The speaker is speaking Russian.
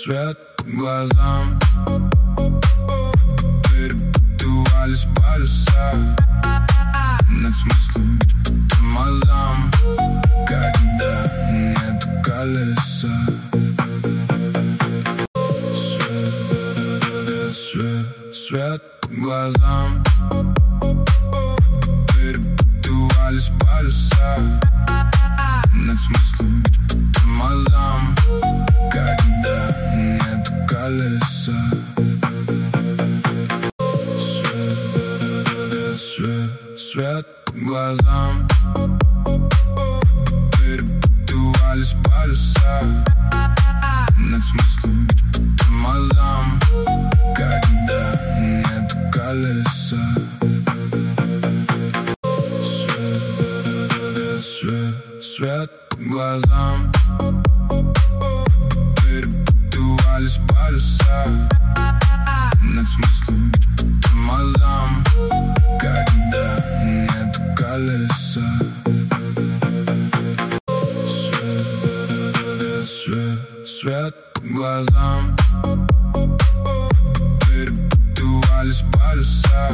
свет глазам, перепутывались полюса. Нет смысла бить по тормозам, когда нет колеса. Свет глазам, перепутывались полюса. Нет смысла бить по тормозам, когда нет колеса. Свет глазам, перепутывались полюса. Нет смысла бить по тормозам, когда нет колеса. Свет глазам, перепутывались полюса. Нет смысла бить по тормозам, когда нет колеса. Свет глазам, перепутывались полюса.